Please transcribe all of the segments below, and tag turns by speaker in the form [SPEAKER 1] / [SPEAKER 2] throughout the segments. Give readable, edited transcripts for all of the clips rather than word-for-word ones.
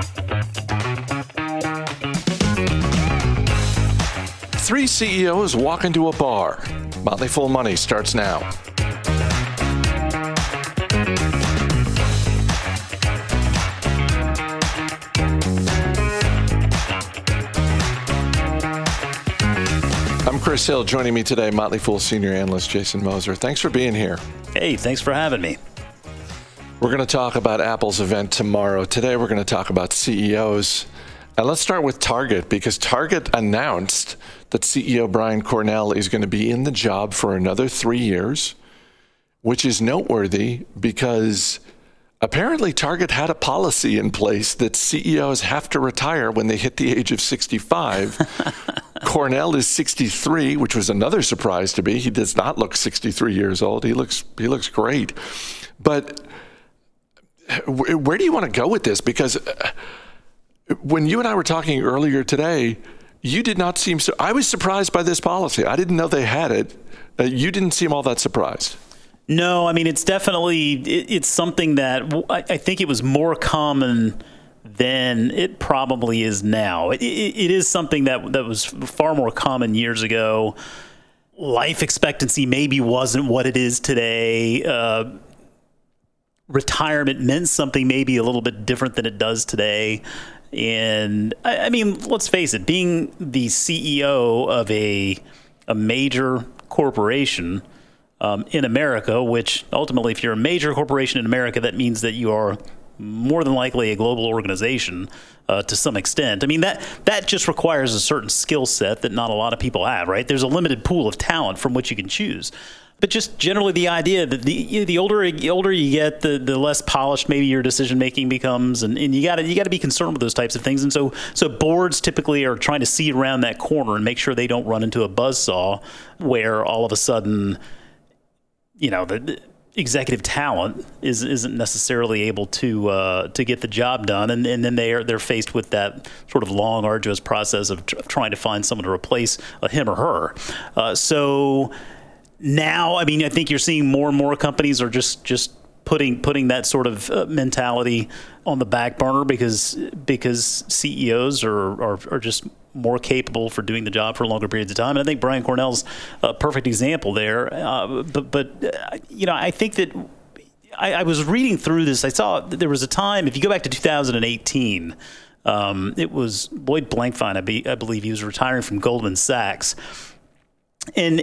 [SPEAKER 1] Three CEOs walk into a bar. Motley Fool Money starts now. I'm Chris Hill. Joining me today, Motley Fool senior analyst Jason Moser. Thanks for being here.
[SPEAKER 2] Hey, thanks for having me.
[SPEAKER 1] We're going to talk about Apple's event tomorrow. Today, we're going to talk about CEOs. And let's start with Target, because Target announced that CEO Brian Cornell is going to be in the job for another 3 years, which is noteworthy because apparently Target had a policy in place that CEOs have to retire when they hit the age of 65. Cornell is 63, which was another surprise to me. He does not look 63 years old. He looks great. But where do you want to go with this? Because when you and I were talking earlier today, you did not seem so. I was surprised by this policy. I didn't know they had it. You didn't seem all that surprised.
[SPEAKER 2] No, I mean, it's definitely, it's something that I think it was more common than it probably is now. It is something that was far more common years ago. Life expectancy maybe wasn't what it is today. Retirement meant something maybe a little bit different than it does today. And I mean, let's face it, being the CEO of a major corporation in America, which ultimately, if you're a major corporation in America, that means that you are more than likely a global organization to some extent. I mean, that just requires a certain skill set that not a lot of people have, right? There's a limited pool of talent from which you can choose. But just generally the idea that the older you get, the less polished maybe your decision making becomes, and you got to be concerned with those types of things. And so boards typically are trying to see around that corner and make sure they don't run into a buzzsaw where all of a sudden, the executive talent isn't necessarily able to get the job done, and then they're faced with that sort of long, arduous process of trying to find someone to replace him or her. So now, I mean, I think you're seeing more and more companies are just putting that sort of mentality on the back burner because CEOs are just more capable for doing the job for longer periods of time. And I think Brian Cornell's a perfect example there. But I think that I was reading through this. I saw there was a time, if you go back to 2018, it was Lloyd Blankfein, I believe he was retiring from Goldman Sachs. And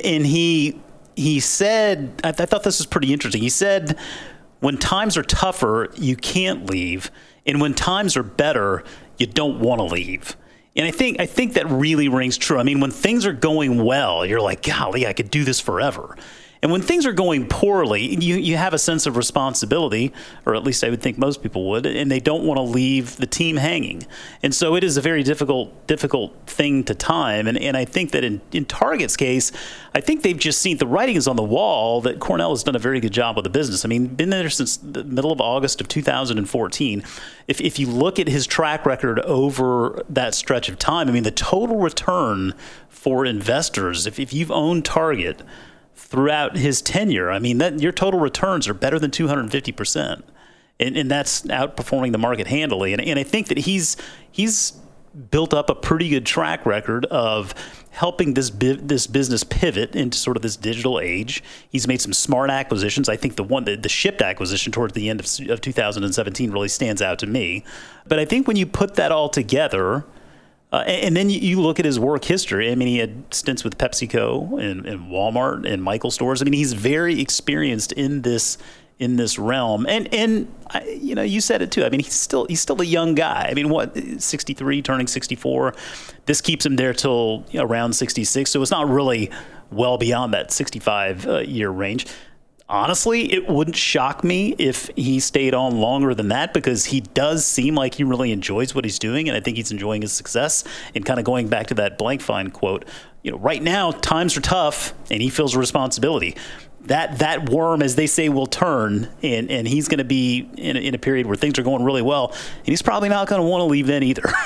[SPEAKER 2] he said, I thought this was pretty interesting. He said, when times are tougher, you can't leave. And when times are better, you don't want to leave. And I think that really rings true. I mean, when things are going well, you're like, golly, I could do this forever. And when things are going poorly, you have a sense of responsibility, or at least I would think most people would, and they don't want to leave the team hanging. And so it is a very difficult thing to time. And I think that in Target's case, I think they've just seen the writing is on the wall that Cornell has done a very good job with the business. I mean, been there since the middle of August of 2014. If you look at his track record over that stretch of time, I mean, the total return for investors, if you've owned Target throughout his tenure, I mean, your total returns are better than 250%. And that's outperforming the market handily. And I think that he's built up a pretty good track record of helping this business pivot into sort of this digital age. He's made some smart acquisitions. I think the Shipt acquisition towards the end of 2017 really stands out to me. But I think when you put that all together, and then you look at his work history. I mean, he had stints with PepsiCo and Walmart and Michael Stores. I mean, he's very experienced in this realm. And you said it too. I mean, he's still a young guy. I mean, 63, turning 64. This keeps him there till around 66. So it's not really well beyond that 65 year range. Honestly, it wouldn't shock me if he stayed on longer than that, because he does seem like he really enjoys what he's doing, and I think he's enjoying his success. And kind of going back to that Blankfein quote, right now times are tough, and he feels a responsibility. That worm, as they say, will turn, and he's going to be in a period where things are going really well, and he's probably not going to want to leave then either.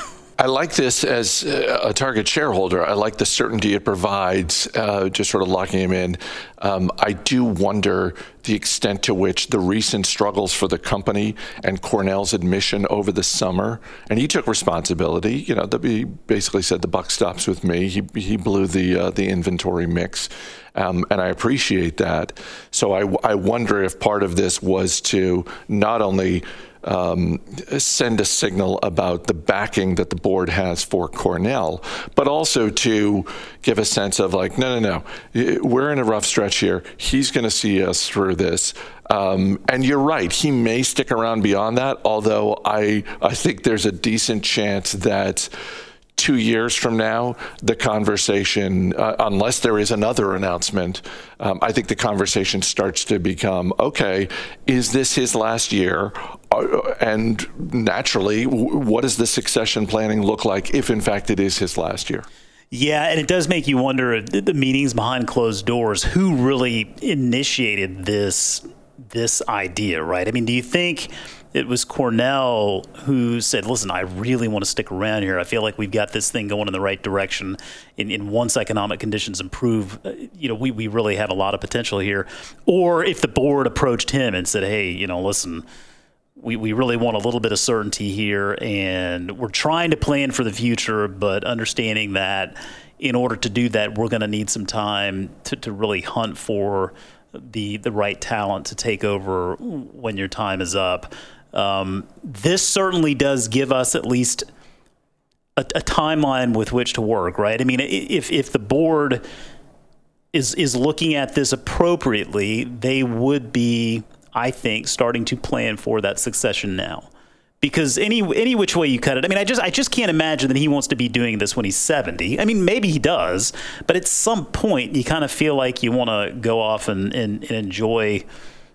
[SPEAKER 1] I like this as a Target shareholder. I like the certainty it provides, just sort of locking him in. I do wonder the extent to which the recent struggles for the company and Cornell's admission over the summer, and he took responsibility. He basically said the buck stops with me. He blew the inventory mix, and I appreciate that. So I wonder if part of this was to not only send a signal about the backing that the board has for Cornell, but also to give a sense of like, no, we're in a rough stretch here. He's going to see us through this. And you're right, he may stick around beyond that, although I think there's a decent chance that 2 years from now, the conversation, unless there is another announcement, I think the conversation starts to become, okay, is this his last year? And naturally, what does the succession planning look like if, in fact, it is his last year?
[SPEAKER 2] Yeah, and it does make you wonder, the meetings behind closed doors, who really initiated this idea, right? I mean, do you think it was Cornell who said, listen, I really want to stick around here. I feel like we've got this thing going in the right direction. In once economic conditions improve, we really have a lot of potential here. Or if the board approached him and said, hey, listen, we really want a little bit of certainty here, and we're trying to plan for the future, but understanding that in order to do that, we're going to need some time to really hunt for the right talent to take over when your time is up. This certainly does give us at least a timeline with which to work, right? I mean, if the board is looking at this appropriately, they would be, I think, starting to plan for that succession now. Because any which way you cut it, I mean, I just can't imagine that he wants to be doing this when he's 70. I mean, maybe he does, but at some point you kind of feel like you want to go off and enjoy,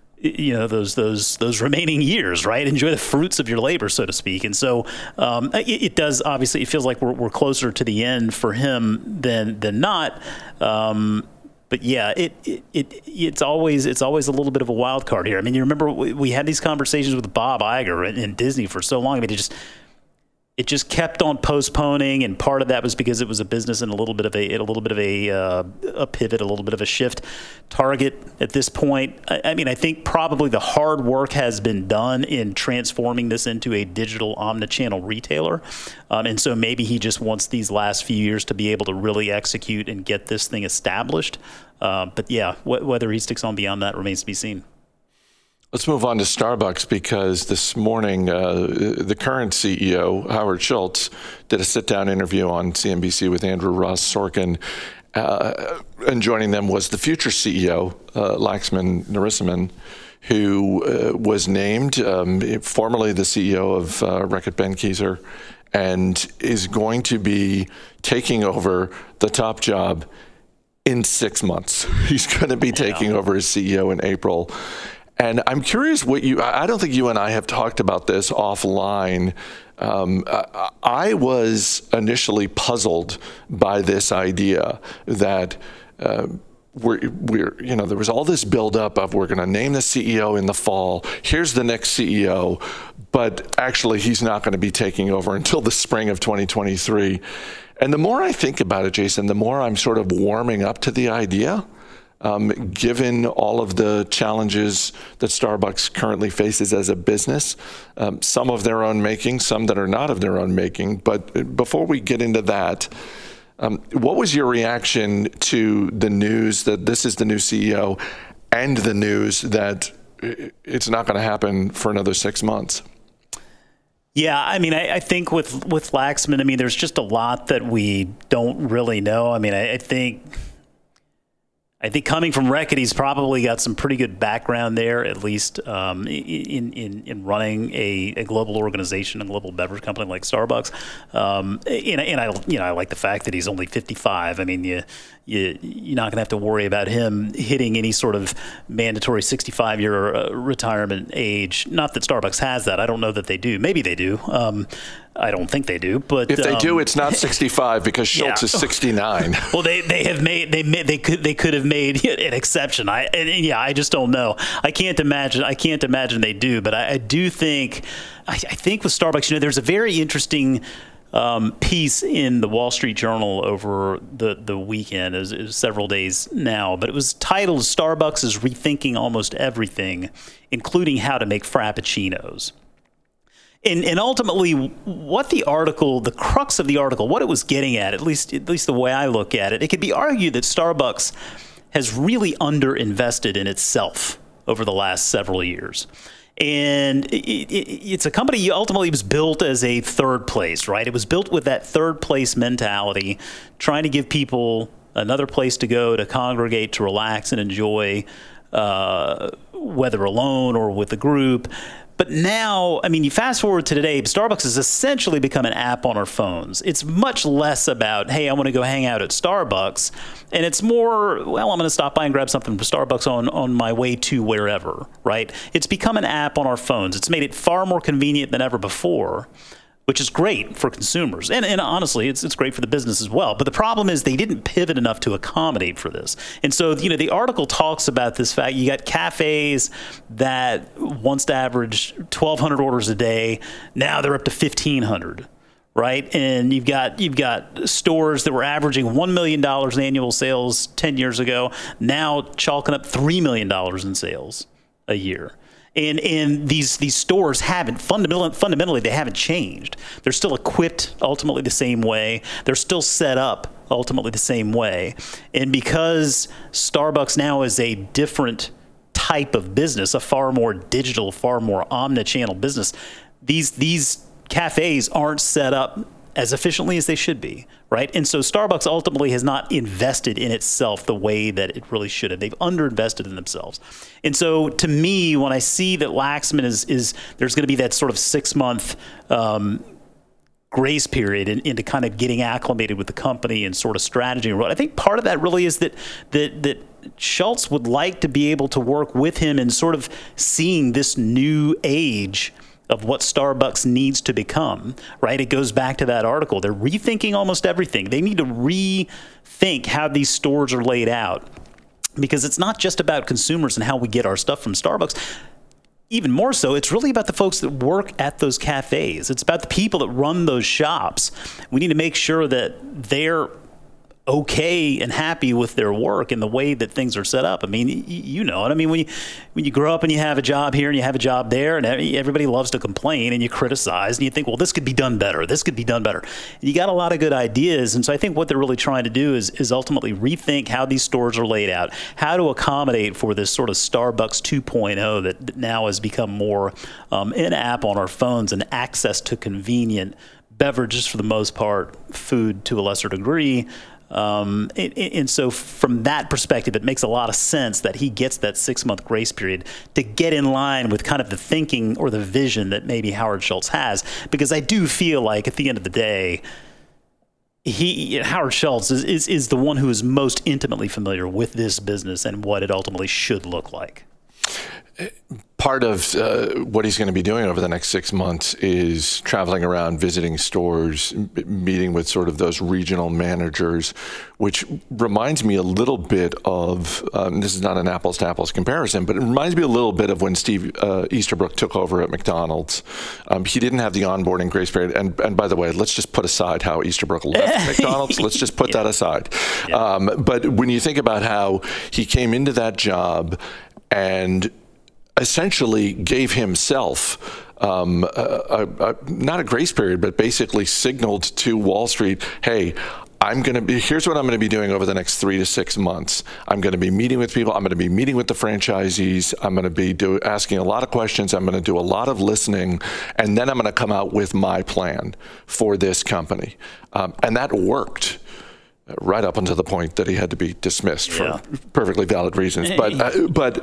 [SPEAKER 2] those remaining years, right? Enjoy the fruits of your labor, so to speak. And so it does, obviously, it feels like we're closer to the end for him than not. But yeah, it's always a little bit of a wild card here. I mean, you remember we had these conversations with Bob Iger and Disney for so long. I mean, it just kept on postponing, and part of that was because it was a business and a little bit of a pivot, a little bit of a shift. Target at this point, I mean, I think probably the hard work has been done in transforming this into a digital omnichannel retailer, and so maybe he just wants these last few years to be able to really execute and get this thing established. But yeah, whether he sticks on beyond that remains to be seen.
[SPEAKER 1] Let's move on to Starbucks, because this morning the current CEO, Howard Schultz, did a sit-down interview on CNBC with Andrew Ross Sorkin, and joining them was the future CEO, Laxman Narasimhan, who was named formerly the CEO of Reckitt Benckiser, and is going to be taking over the top job in 6 months. He's going to be taking over as CEO in April. And I'm curious I don't think you and I have talked about this offline. I was initially puzzled by this idea that there was all this buildup of we're going to name the CEO in the fall. Here's the next CEO, but actually he's not going to be taking over until the spring of 2023. And the more I think about it, Jason, the more I'm sort of warming up to the idea. Given all of the challenges that Starbucks currently faces as a business, some of their own making, some that are not of their own making. But before we get into that, what was your reaction to the news that this is the new CEO and the news that it's not going to happen for another 6 months?
[SPEAKER 2] Yeah, I mean, I think with Laxman, I mean, there's just a lot that we don't really know. I mean, I think coming from Reckitt, he's probably got some pretty good background there, at least in running a global organization, a global beverage company like Starbucks. And I like the fact that he's only 55. I mean, you're not going to have to worry about him hitting any sort of mandatory 65-year retirement age. Not that Starbucks has that. I don't know that they do. Maybe they do. I don't think they do, but
[SPEAKER 1] if they do, it's not 65 because Schultz is 69.
[SPEAKER 2] Well, they could have made an exception. I just don't know. I can't imagine they do, but I do think. I think with Starbucks, there's a very interesting piece in the Wall Street Journal over the weekend. It was several days now, but it was titled "Starbucks is Rethinking Almost Everything, Including How to Make Frappuccinos." And ultimately, what the article, the crux of the article, what it was getting at least the way I look at it, it could be argued that Starbucks has really underinvested in itself over the last several years. And it's a company ultimately was built as a third place, right? It was built with that third place mentality, trying to give people another place to go, to congregate, to relax and enjoy, whether alone or with a group. But now, I mean, you fast forward to today, Starbucks has essentially become an app on our phones. It's much less about, hey, I want to go hang out at Starbucks. And it's more, well, I'm going to stop by and grab something from Starbucks on my way to wherever, right? It's become an app on our phones. It's made it far more convenient than ever before, which is great for consumers. And honestly, it's great for the business as well. But the problem is they didn't pivot enough to accommodate for this. And so, the article talks about this fact. You got cafes that once averaged 1,200 orders a day. Now they're up to 1,500. Right, and you've got stores that were averaging $1 million in annual sales 10 years ago, now chalking up $3 million in sales a year. And these stores haven't fundamentally they haven't changed. They're still equipped ultimately the same way. They're still set up ultimately the same way. And because Starbucks now is a different type of business, a far more digital, far more omni-channel business, these cafes aren't set up as efficiently as they should be, right? And so Starbucks ultimately has not invested in itself the way that it really should have. They've underinvested in themselves. And so to me, when I see that Laxman is there's going to be that sort of 6-month grace period into kind of getting acclimated with the company and sort of strategy and what I think part of that really is that Schultz would like to be able to work with him in sort of seeing this new age of what Starbucks needs to become, right? It goes back to that article. They're rethinking almost everything. They need to rethink how these stores are laid out because it's not just about consumers and how we get our stuff from Starbucks. Even more so, it's really about the folks that work at those cafes. It's about the people that run those shops. We need to make sure that they're okay and happy with their work and the way that things are set up. I mean, you know it. I mean, when you grow up and you have a job here and you have a job there and everybody loves to complain and you criticize and you think, well, this could be done better. This could be done better. You got a lot of good ideas. And so I think what they're really trying to do is ultimately rethink how these stores are laid out, how to accommodate for this sort of Starbucks 2.0 that now has become more in-app on our phones and access to convenient beverages for the most part, food to a lesser degree. And so from that perspective, it makes a lot of sense that he gets that 6-month grace period to get in line with kind of the thinking or the vision that maybe Howard Schultz has. Because I do feel like at the end of the day, Howard Schultz is the one who is most intimately familiar with this business and what it ultimately should look like.
[SPEAKER 1] Part of what he's going to be doing over the next 6 months is traveling around, visiting stores, meeting with sort of those regional managers, which reminds me a little bit of, this is not an apples to apples comparison, but it reminds me a little bit of when Steve Easterbrook took over at McDonald's. He didn't have the onboarding grace period. And by the way, let's just put aside how Easterbrook left McDonald's. Let's just put that aside. Yeah. But when you think about how he came into that job and essentially gave himself not a grace period, but basically signaled to Wall Street, hey, here's what I'm going to be doing over the next 3 to 6 months. I'm going to be meeting with people. I'm going to be meeting with the franchisees. I'm going to be asking a lot of questions. I'm going to do a lot of listening. And then I'm going to come out with my plan for this company. And that worked. Right up until the point that he had to be dismissed for perfectly valid reasons. But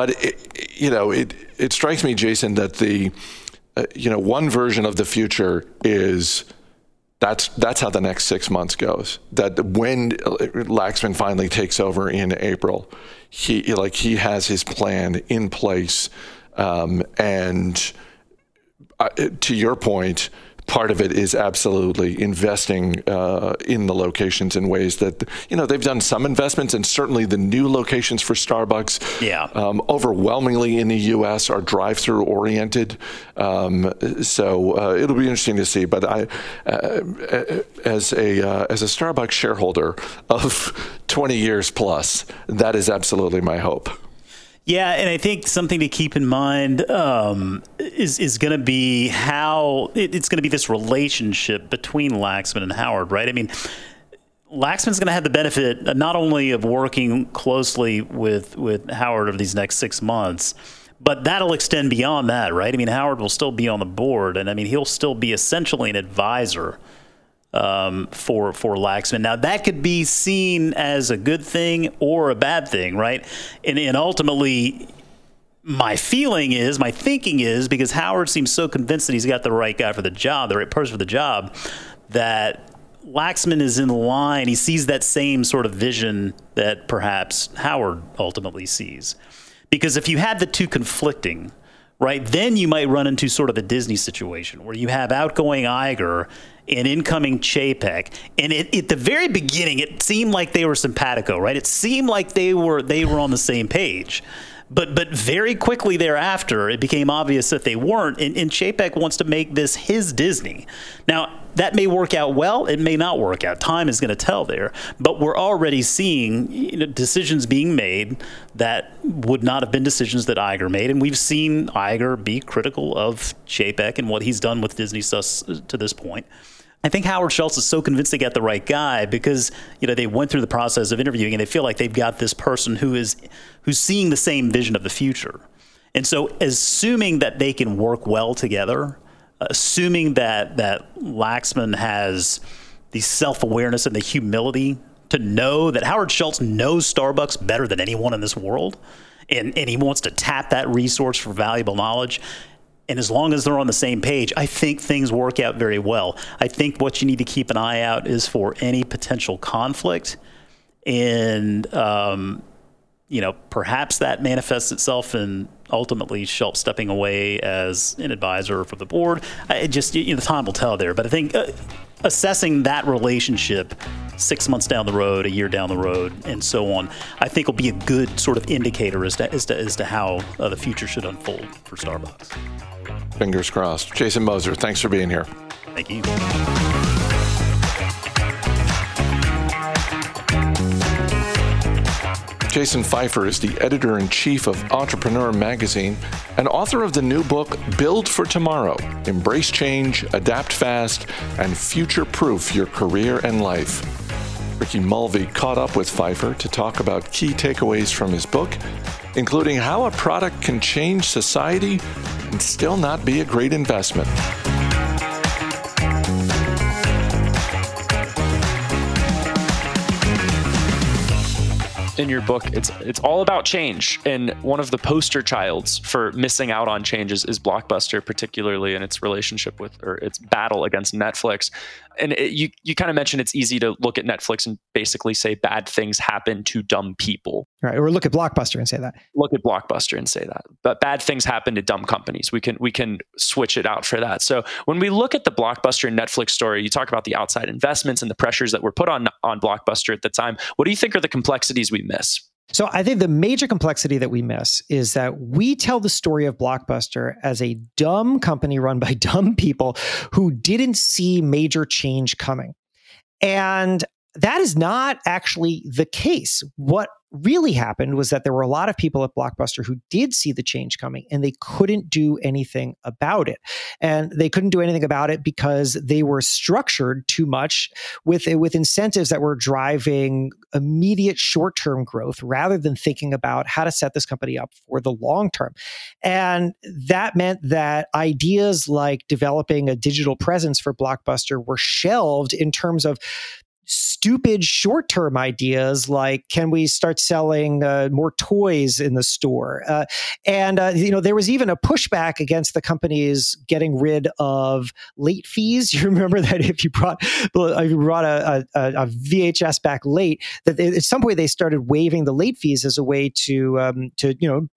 [SPEAKER 1] it strikes me, Jason, that the one version of the future is that's how the next 6 months goes. That when Laxman finally takes over in April, he has his plan in place, and to your point, part of it is absolutely investing in the locations in ways that, they've done some investments, and certainly the new locations for Starbucks, overwhelmingly in the U.S. are drive-through oriented. So it'll be interesting to see. But I, as a Starbucks shareholder of 20 years plus, that is absolutely my hope.
[SPEAKER 2] Yeah, and I think something to keep in mind is going to be how it's going to be this relationship between Laxman and Howard, right? I mean, Laxman's going to have the benefit not only of working closely with Howard over these next 6 months, but that'll extend beyond that, right? I mean, Howard will still be on the board, and I mean, he'll still be essentially an advisor for Laxman. Now, that could be seen as a good thing or a bad thing, right? And ultimately, my thinking is, because Howard seems so convinced that he's got the right guy for the job, the right person for the job, that Laxman is in line. He sees that same sort of vision that perhaps Howard ultimately sees. Because if you had the two conflicting, right, then you might run into sort of a Disney situation where you have outgoing Iger and incoming Chapek. And at the very beginning, it seemed like they were simpatico, right? It seemed like they were on the same page. But very quickly thereafter, it became obvious that they weren't. And Chapek wants to make this his Disney. Now, that may work out well. It may not work out. Time is going to tell there. But we're already seeing decisions being made that would not have been decisions that Iger made. And we've seen Iger be critical of Chapek and what he's done with Disney to this point. I think Howard Schultz is so convinced they got the right guy because they went through the process of interviewing and they feel like they've got this person who's seeing the same vision of the future. And so assuming that they can work well together, assuming that Laxman has the self-awareness and the humility to know that Howard Schultz knows Starbucks better than anyone in this world, and he wants to tap that resource for valuable knowledge. And as long as they're on the same page, I think things work out very well. I think what you need to keep an eye out is for any potential conflict. And, perhaps that manifests itself in ultimately Schultz stepping away as an advisor for the board. Time will tell there. But I think assessing that relationship 6 months down the road, a year down the road, and so on, I think will be a good sort of indicator as to how the future should unfold for Starbucks.
[SPEAKER 1] Fingers crossed. Jason Moser, thanks for being here.
[SPEAKER 2] Thank you.
[SPEAKER 1] Jason Feifer is the editor-in-chief of Entrepreneur Magazine and author of the new book, Build for Tomorrow: Embrace Change, Adapt Fast, and Future-Proof Your Career and Life. Ricky Mulvey caught up with Feifer to talk about key takeaways from his book, including how a product can change society and still not be a great investment.
[SPEAKER 3] In your book, it's all about change, and one of the poster childs for missing out on changes is Blockbuster, particularly in its relationship with, or its battle against Netflix. And you kind of mentioned it's easy to look at Netflix and basically say bad things happen to dumb people.
[SPEAKER 4] Right, or look at Blockbuster and say that.
[SPEAKER 3] Look at Blockbuster and say that. But bad things happen to dumb companies. We can switch it out for that. So when we look at the Blockbuster and Netflix story, you talk about the outside investments and the pressures that were put on Blockbuster at the time. What do you think are the complexities we miss?
[SPEAKER 4] So I think the major complexity that we miss is that we tell the story of Blockbuster as a dumb company run by dumb people who didn't see major change coming. And that is not actually the case. What really happened was that there were a lot of people at Blockbuster who did see the change coming, and they couldn't do anything about it. And they couldn't do anything about it because they were structured too much with incentives that were driving immediate short-term growth rather than thinking about how to set this company up for the long term. And that meant that ideas like developing a digital presence for Blockbuster were shelved in terms of stupid short-term ideas like, can we start selling more toys in the store? There was even a pushback against the companies getting rid of late fees. You remember that if you brought a VHS back late, that at some point they started waiving the late fees as a way to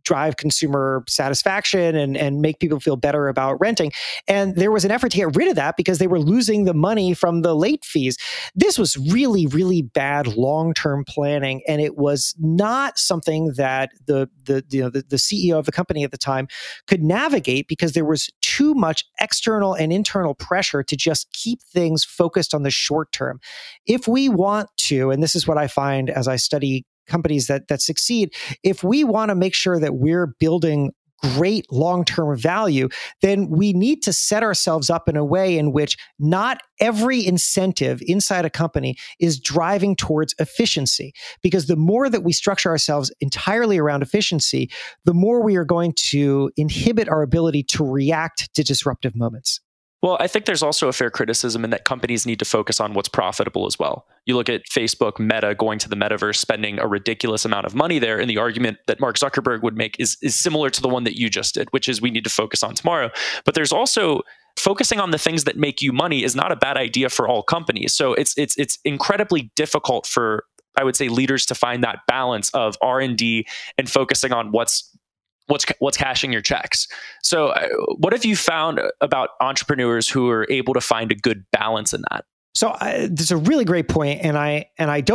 [SPEAKER 4] drive consumer satisfaction and make people feel better about renting. And there was an effort to get rid of that because they were losing the money from the late fees. This was really, really bad long-term planning, and it was not something that the CEO of the company at the time could navigate because there was too much external and internal pressure to just keep things focused on the short term. If we want to, and this is what I find as I study companies that succeed, if we want to make sure that we're building great long-term value, then we need to set ourselves up in a way in which not every incentive inside a company is driving towards efficiency. Because the more that we structure ourselves entirely around efficiency, the more we are going to inhibit our ability to react to disruptive moments.
[SPEAKER 3] Well, I think there's also a fair criticism in that companies need to focus on what's profitable as well. You look at Facebook, Meta going to the metaverse, spending a ridiculous amount of money there. And the argument that Mark Zuckerberg would make is similar to the one that you just did, which is we need to focus on tomorrow. But there's also focusing on the things that make you money is not a bad idea for all companies. So it's incredibly difficult for, I would say, leaders to find that balance of R&D and focusing on what's cashing your checks. So what have you found about entrepreneurs who are able to find a good balance in that?
[SPEAKER 4] So this is a really great point, and I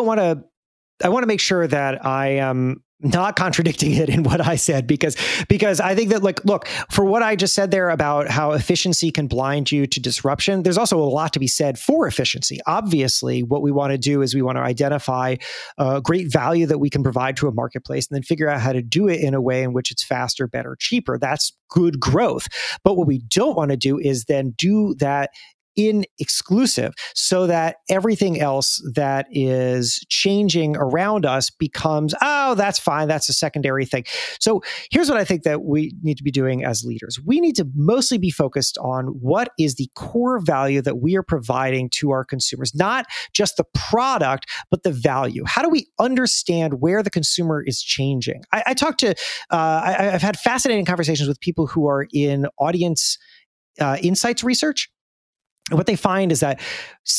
[SPEAKER 4] want to make sure that I am not contradicting it in what I said, because I think that, like, look, for what I just said there about how efficiency can blind you to disruption, there's also a lot to be said for efficiency. Obviously, what we want to do is we want to identify great value that we can provide to a marketplace and then figure out how to do it in a way in which it's faster, better, cheaper. That's good growth. But what we don't want to do is then do that in exclusive, so that everything else that is changing around us becomes, oh, that's fine, that's a secondary thing. So here's what I think that we need to be doing as leaders. We need to mostly be focused on what is the core value that we are providing to our consumers, not just the product, but the value. How do we understand where the consumer is changing? I talk to, I've had fascinating conversations with people who are in audience insights research. And what they find is that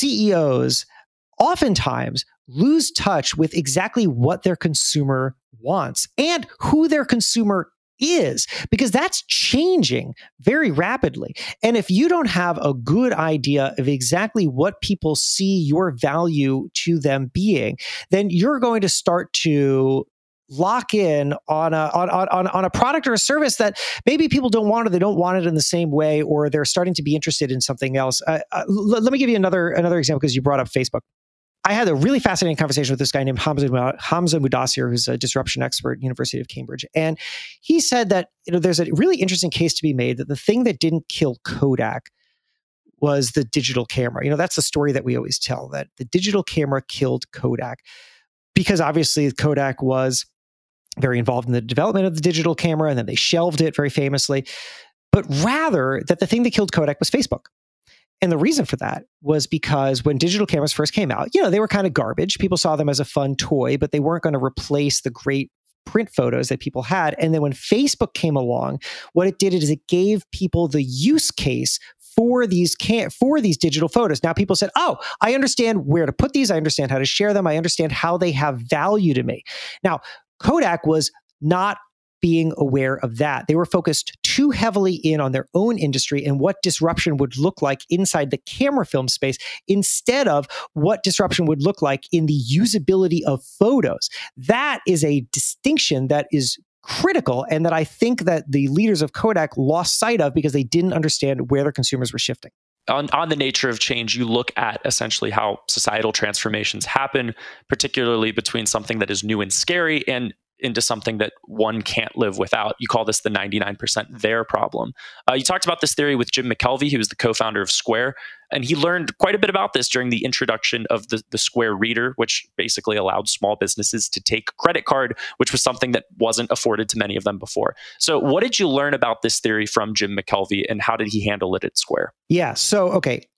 [SPEAKER 4] CEOs oftentimes lose touch with exactly what their consumer wants and who their consumer is, because that's changing very rapidly. And if you don't have a good idea of exactly what people see your value to them being, then you're going to start to lock in on a product or a service that maybe people don't want, or they don't want it in the same way, or they're starting to be interested in something else. Let me give you another example, because you brought up Facebook. I had a really fascinating conversation with this guy named Hamza Mudassir, who's a disruption expert at University of Cambridge. And he said that, there's a really interesting case to be made that the thing that didn't kill Kodak was the digital camera. That's the story that we always tell, that the digital camera killed Kodak, because obviously Kodak was very involved in the development of the digital camera, and then they shelved it very famously. But rather, that the thing that killed Kodak was Facebook. And the reason for that was because when digital cameras first came out, they were kind of garbage. People saw them as a fun toy, but they weren't going to replace the great print photos that people had. And then when Facebook came along, what it did is it gave people the use case for these digital photos. Now people said, oh, I understand where to put these. I understand how to share them. I understand how they have value to me. Now, Kodak was not being aware of that. They were focused too heavily in on their own industry and what disruption would look like inside the camera film space, instead of what disruption would look like in the usability of photos. That is a distinction that is critical, and that I think that the leaders of Kodak lost sight of because they didn't understand where their consumers were shifting.
[SPEAKER 3] On the nature of change, you look at essentially how societal transformations happen, particularly between something that is new and scary and into something that one can't live without. You call this the 99% there problem. You talked about this theory with Jim McKelvey, who was the co-founder of Square, and he learned quite a bit about this during the introduction of the Square Reader, which basically allowed small businesses to take credit card, which was something that wasn't afforded to many of them before. So what did you learn about this theory from Jim McKelvey, and how did he handle it at Square?
[SPEAKER 4] Yeah, so, okay.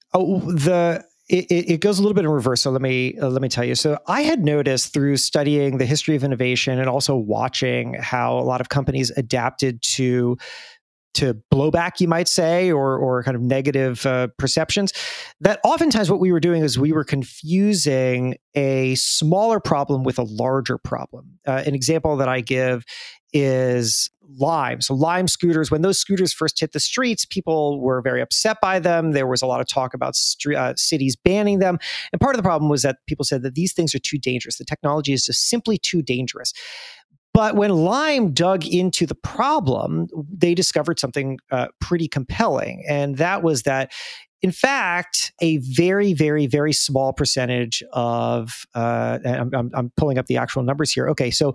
[SPEAKER 4] It goes a little bit in reverse. So let me tell you. So I had noticed through studying the history of innovation and also watching how a lot of companies adapted to blowback, you might say, or kind of negative perceptions, that oftentimes what we were doing is we were confusing a smaller problem with a larger problem. An example that I give is Lime. So Lime scooters, when those scooters first hit the streets, people were very upset by them. There was a lot of talk about cities banning them. And part of the problem was that people said that these things are too dangerous. The technology is just simply too dangerous. But when Lime dug into the problem, they discovered something pretty compelling. And that was that, in fact, a very, very, very small percentage of, I'm pulling up the actual numbers here. Okay, so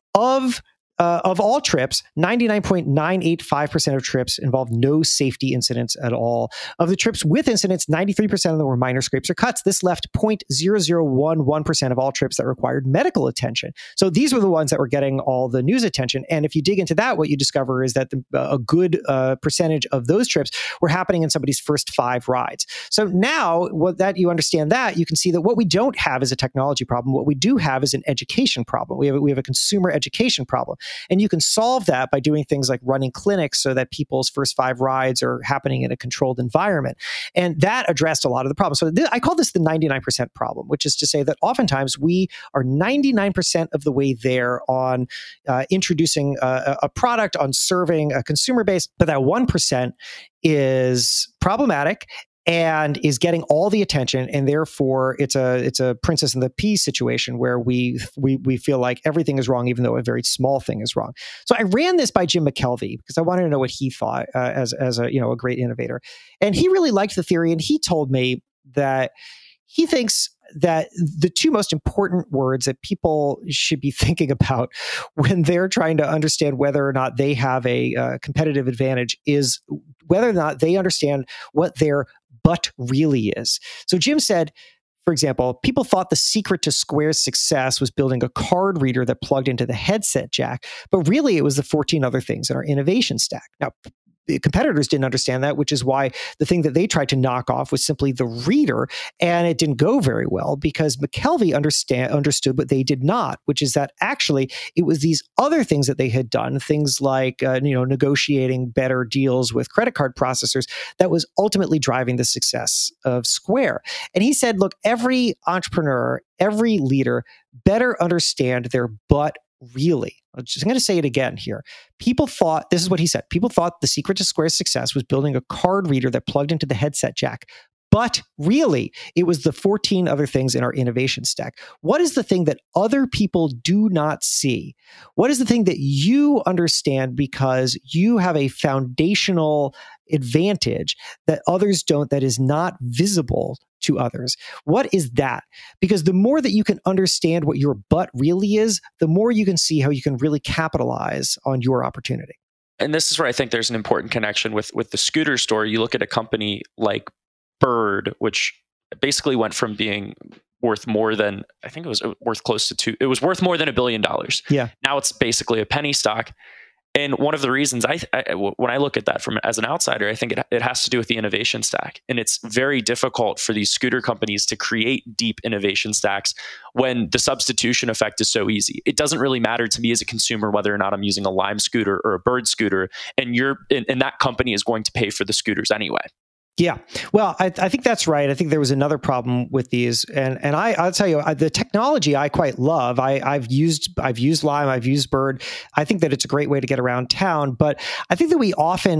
[SPEAKER 4] of all trips, 99.985% of trips involved no safety incidents at all. Of the trips with incidents, 93% of them were minor scrapes or cuts. This left 0.0011% of all trips that required medical attention. So these were the ones that were getting all the news attention. And if you dig into that, what you discover is that a good percentage of those trips were happening in somebody's first 5 rides. So now that you understand that, you can see that what we don't have is a technology problem. What we do have is an education problem. We have a consumer education problem. And you can solve that by doing things like running clinics so that people's first 5 rides are happening in a controlled environment. And that addressed a lot of the problems. So I call this the 99% problem, which is to say that oftentimes we are 99% of the way there on introducing a product, on serving a consumer base, but that 1% is problematic and is getting all the attention, and therefore it's a Princess and the Pea situation where we feel like everything is wrong, even though a very small thing is wrong. So I ran this by Jim McKelvey because I wanted to know what he thought as a great innovator, and he really liked the theory, and he told me that he thinks that the 2 most important words that people should be thinking about when they're trying to understand whether or not they have a competitive advantage is whether or not they understand what their but really is. So Jim said, for example, people thought the secret to Square's success was building a card reader that plugged into the headset jack, but really it was the 14 other things in our innovation stack. Now, the competitors didn't understand that, which is why the thing that they tried to knock off was simply the reader, and it didn't go very well because McKelvey understood what they did not, which is that actually it was these other things that they had done, things like negotiating better deals with credit card processors, that was ultimately driving the success of Square. And he said, look, every entrepreneur, every leader better understand their but really. I'm going to say it again here. People thought, this is what he said, people thought the secret to Square's success was building a card reader that plugged into the headset jack. But really, it was the 14 other things in our innovation stack. What is the thing that other people do not see? What is the thing that you understand because you have a foundational advantage that others don't, that is not visible to others? What is that? Because the more that you can understand what your but really is, the more you can see how you can really capitalize on your opportunity.
[SPEAKER 3] And this is where I think there's an important connection with the scooter store. You look at a company like Bird, which basically went from being worth more than, I think it was worth close to it was worth more than $1 billion.
[SPEAKER 4] Yeah.
[SPEAKER 3] Now it's basically a penny stock. And one of the reasons when I look at that as an outsider, I think it has to do with the innovation stack. And it's very difficult for these scooter companies to create deep innovation stacks when the substitution effect is so easy. It doesn't really matter to me as a consumer whether or not I'm using a Lime scooter or a Bird scooter, and that company is going to pay for the scooters anyway.
[SPEAKER 4] Yeah, well, I think that's right. I think there was another problem with these, and I'll tell you, the technology I quite love. I've used Lime, I've used Bird. I think that it's a great way to get around town, but I think that we often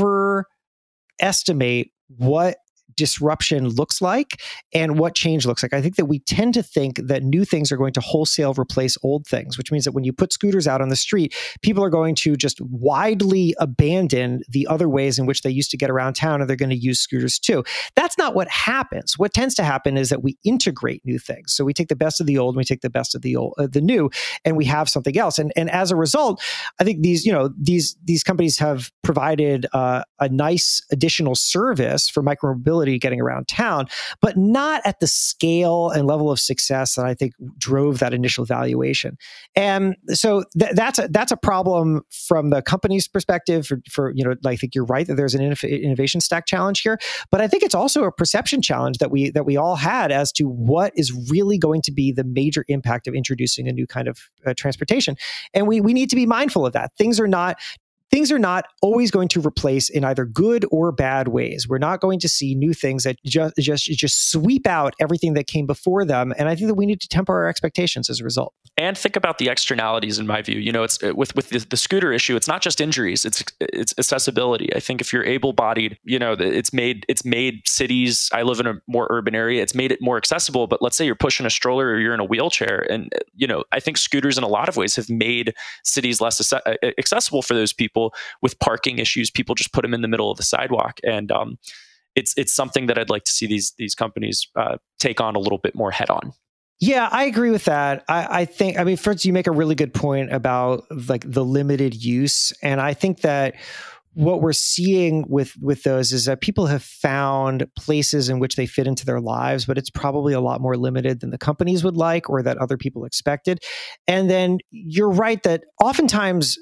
[SPEAKER 4] overestimate what disruption looks like and what change looks like. I think that we tend to think that new things are going to wholesale replace old things, which means that when you put scooters out on the street, people are going to just widely abandon the other ways in which they used to get around town, and they're going to use scooters too. That's not what happens. What tends to happen is that we integrate new things. So we take the best of the old, and we take the best of the new, and we have something else. And as a result, I think these companies have provided a nice additional service for micromobility getting around town, but not at the scale and level of success that I think drove that initial valuation. And so that's a problem from the company's perspective. I think you're right that there's an innovation stack challenge here, but I think it's also a perception challenge that we all had as to what is really going to be the major impact of introducing a new kind of transportation. And we need to be mindful of that. Things are not things are not always going to replace in either good or bad ways. We're not going to see new things that just sweep out everything that came before them. And I think that we need to temper our expectations as a result.
[SPEAKER 3] And think about the externalities, in my view. You know, it's with the scooter issue, it's not just injuries, it's accessibility. I think if you're able-bodied, you know, it's made cities, I live in a more urban area, it's made it more accessible. But let's say you're pushing a stroller or you're in a wheelchair. And, you know, I think scooters in a lot of ways have made cities less accessible for those people. With parking issues, people just put them in the middle of the sidewalk. And it's something that I'd like to see these companies take on a little bit more head on.
[SPEAKER 4] Yeah, I agree with that. I think, I mean, first, you make a really good point about like the limited use. And I think that what we're seeing with those is that people have found places in which they fit into their lives, but it's probably a lot more limited than the companies would like or that other people expected. And then you're right that oftentimes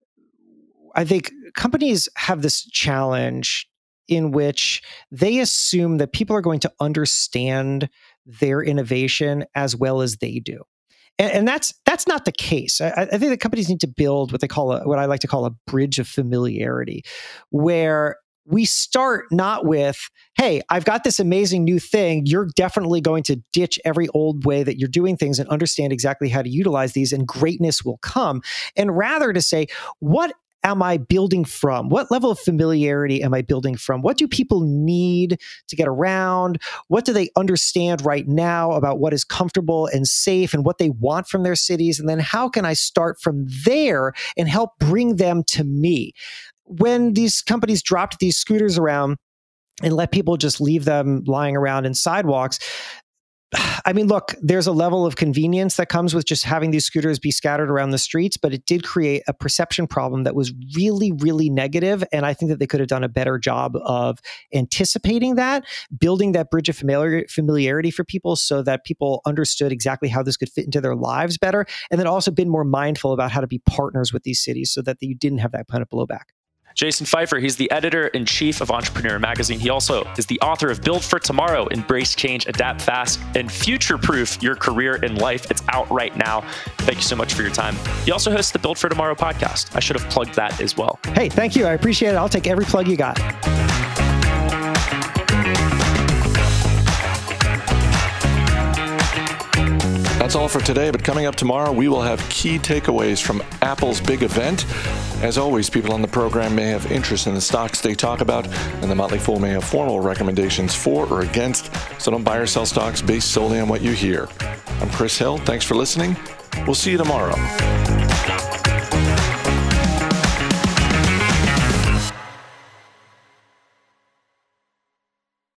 [SPEAKER 4] I think companies have this challenge in which they assume that people are going to understand their innovation as well as they do. And that's not the case. I think that companies need to build what I like to call a bridge of familiarity, where we start not with, hey, I've got this amazing new thing. You're definitely going to ditch every old way that you're doing things and understand exactly how to utilize these, and greatness will come. And rather to say, what am I building from? What level of familiarity am I building from? What do people need to get around? What do they understand right now about what is comfortable and safe and what they want from their cities? And then how can I start from there and help bring them to me? When these companies dropped these scooters around and let people just leave them lying around in sidewalks, I mean, look, there's a level of convenience that comes with just having these scooters be scattered around the streets, but it did create a perception problem that was really, really negative. And I think that they could have done a better job of anticipating that, building that bridge of familiarity for people so that people understood exactly how this could fit into their lives better. And then also been more mindful about how to be partners with these cities so that you didn't have that kind of blowback.
[SPEAKER 3] Jason Feifer, he's the editor-in-chief of Entrepreneur Magazine. He also is the author of Build for Tomorrow, Embrace Change, Adapt Fast, and Future-Proof Your Career and Life. It's out right now. Thank you so much for your time. He also hosts the Build for Tomorrow podcast. I should have plugged that as well.
[SPEAKER 4] Hey, thank you. I appreciate it. I'll take every plug you got.
[SPEAKER 1] That's all for today, but coming up tomorrow, we will have key takeaways from Apple's big event. As always, people on the program may have interest in the stocks they talk about, and the Motley Fool may have formal recommendations for or against, so don't buy or sell stocks based solely on what you hear. I'm Chris Hill. Thanks for listening. We'll see you tomorrow.